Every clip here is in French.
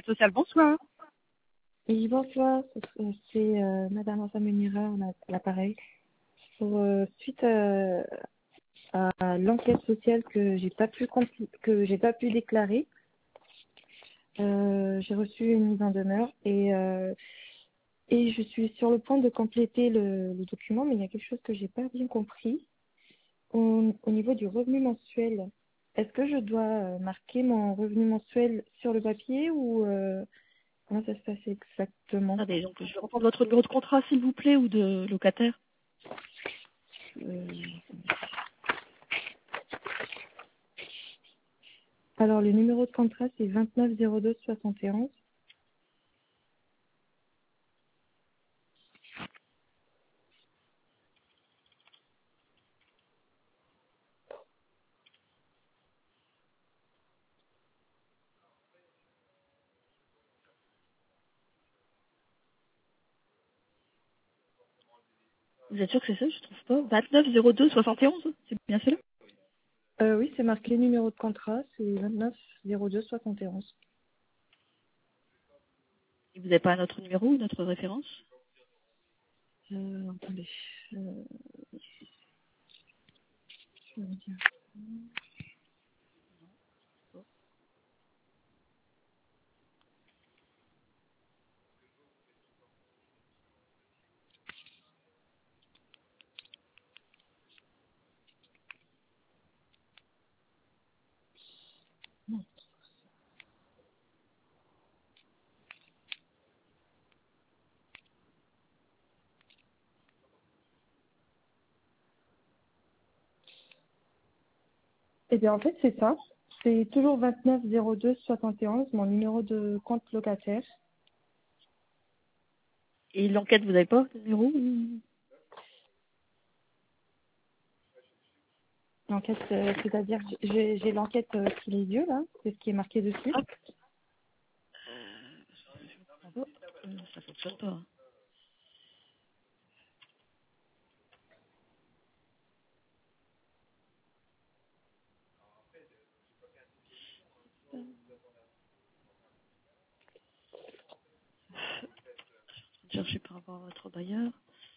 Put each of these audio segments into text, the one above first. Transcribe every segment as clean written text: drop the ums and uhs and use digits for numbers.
sociale. Bonsoir. Oui, bonsoir, c'est Madame Ansa Munira à l'appareil. Suite à l'enquête sociale que j'ai pas pu déclarer, j'ai reçu une mise en demeure et je suis sur le point de compléter le document, mais il y a quelque chose que j'ai pas bien compris au niveau du revenu mensuel. Est-ce que je dois marquer mon revenu mensuel sur le papier ou comment ça se passe exactement? Attendez, donc je vais reprendre votre numéro de contrat, s'il vous plaît, ou de locataire. Euh, Alors, le numéro de contrat, c'est 290271. Vous êtes sûr que c'est ça? Je trouve pas. 290271, c'est bien cela? Oui, c'est marqué numéro de contrat, c'est 290271. Et vous n'avez pas un autre numéro ou une autre référence? Attendez. Je vais vous dire. Eh bien, en fait, c'est ça. C'est toujours 290271, mon numéro de compte locataire. Et l'enquête, vous n'avez pas le numéro L'enquête, c'est-à-dire, j'ai l'enquête sous les yeux, là. C'est ce qui est marqué dessus. Hop. Ça fonctionne pas. Hein. Cherchez par rapport à votre bailleur.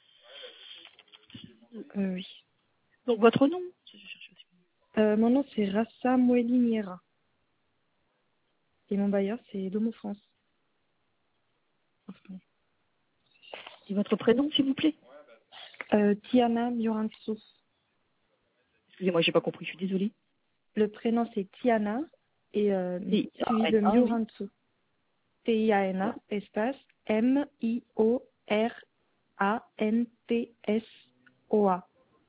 Oui. Donc votre nom? Je cherche aussi. Mon nom, c'est Rassa Moueliniera. Et mon bailleur, c'est Domo France. Enfin, Et votre prénom, s'il vous plaît? Tiana Mioranso. Excusez-moi, j'ai pas compris, je suis désolée. Le prénom, c'est Tiana et Oui. suivi de Ah, oui. Mioranso. Tiana, espace Miorantsoa.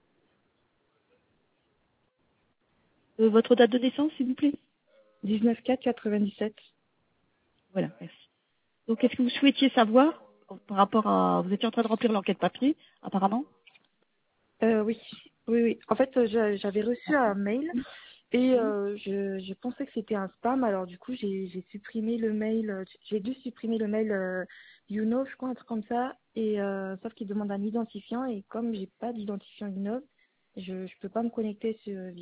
Votre date de naissance, s'il vous plaît? 19/4/97. Voilà, merci. Donc, est-ce que vous souhaitiez savoir par rapport à... Vous étiez en train de remplir l'enquête papier, apparemment? Oui, oui, oui. En fait, j'avais reçu un mail et je pensais que c'était un spam. Alors du coup, j'ai supprimé le mail. J'ai dû supprimer le mail Youno, je crois, un truc comme ça. Et sauf qu'il demande un identifiant et comme j'ai pas d'identifiant Youno, je peux pas me connecter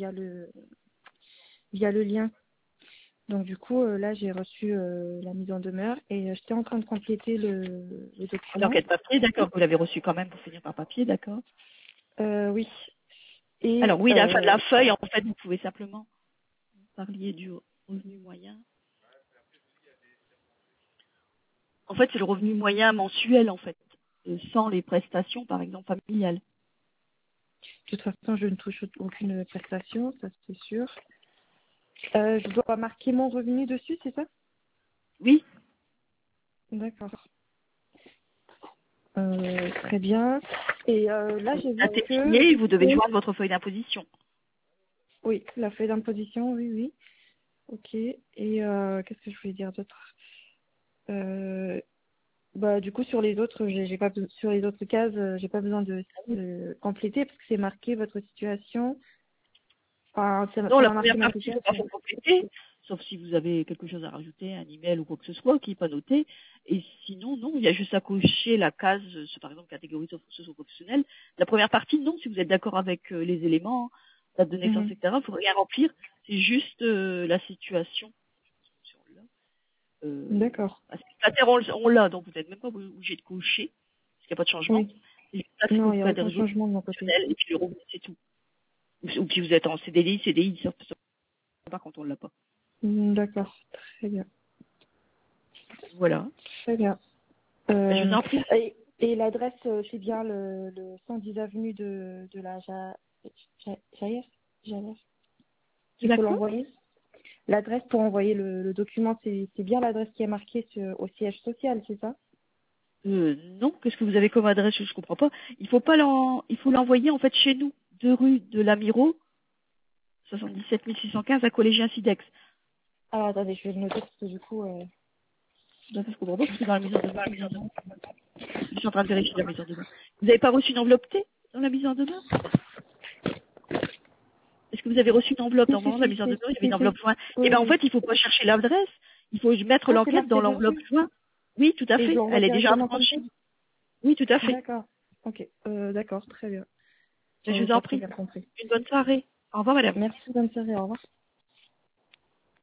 via le lien. Donc du coup, là, j'ai reçu la mise en demeure et j'étais en train de compléter le document. L'enquête papier, d'accord. Vous l'avez reçu quand même pour finir par papier, d'accord. Oui. Et Alors oui, la feuille, en fait, vous pouvez simplement parler du revenu moyen. En fait, c'est le revenu moyen mensuel, en fait, sans les prestations, par exemple, familiales. de toute façon, je ne touche aucune prestation, ça c'est sûr. Je dois marquer mon revenu dessus, c'est ça? Oui. D'accord. Très bien. Et là, j'ai vu Datez que... signé, vous devez joindre votre feuille d'imposition. Oui, la feuille d'imposition, oui, oui. Ok. Et qu'est-ce que je voulais dire d'autre? Bah, du coup, sur les autres, sur les autres cases, j'ai pas besoin de compléter parce que c'est marqué votre situation. Enfin, ça Non, la m'a marqué première ma partie, il ne faut pas situation. faut compléter, sauf si vous avez quelque chose à rajouter, un email ou quoi que ce soit qui n'est pas noté. Et sinon, non, il y a juste à cocher la case, par exemple, catégorie socio-professionnelle. La première partie, non, si vous êtes d'accord avec les éléments, date de naissance, Mhm. etc., il ne faut rien remplir. C'est juste la situation. D'accord. Locataire, on l'a, donc vous n'êtes même pas obligé de cocher, parce qu'il n'y a pas de changement. Oui. C'est juste là, c'est Non, pour il n'y a faire des aucun réseaux changement de mon côté. professionnels, et puis le revenu, c'est tout. Ou si vous êtes en CDI, ça par contre on l'a pas. D'accord. Très bien. Voilà. Très bien. Je vous en prie. Et l'adresse, c'est bien le 110 avenue de la Jaillès. Il faut D'accord. l'envoyer. L'adresse pour envoyer le document, c'est bien l'adresse qui est marquée au siège social, c'est ça? Non, qu'est-ce que vous avez comme adresse? Je comprends pas. Il faut l'envoyer en fait chez nous, 2 rue de l'Amiro, 77 615 à Collégien Sidex. Alors attendez, je vais le noter parce que du coup. Parce qu'on comprend pas, parce que dans la mise en demeure. Je suis en train de vérifier la mise en demeure. Vous n'avez pas reçu une enveloppe T dans la mise en demeure? Est-ce que vous avez reçu une enveloppe dans la mise en demeure? Il y avait une enveloppe jointe. Oui, Eh bien, en oui. fait, il faut pas chercher l'adresse. Il faut mettre Ah, c'est là l'enquête que dans c'est bien l'enveloppe reçu. jointe. Oui, tout à Et je fait. l'envoie Elle est déjà directement comme ça? tranchée. Oui, tout à fait. D'accord. Ok. D'accord, très bien. Je vous J'ai en très prie. bien compris. Une bonne soirée. Au revoir, madame. Merci, bonne soirée, au revoir.